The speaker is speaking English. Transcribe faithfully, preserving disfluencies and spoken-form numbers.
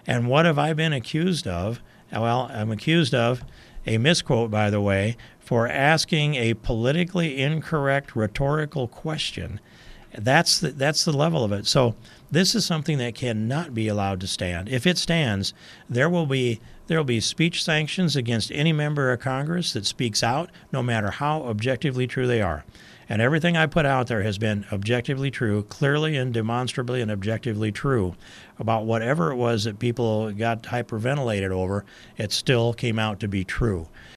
And what have I been accused of? Well, I'm accused of a misquote, by the way, for asking a politically incorrect rhetorical question. That's the, that's the level of it. So this is something that cannot be allowed to stand. If it stands, there will be there will be speech sanctions against any member of Congress that speaks out, no matter how objectively true they are. And everything I put out there has been objectively true, clearly and demonstrably and objectively true about whatever it was that people got hyperventilated over. It still came out to be true.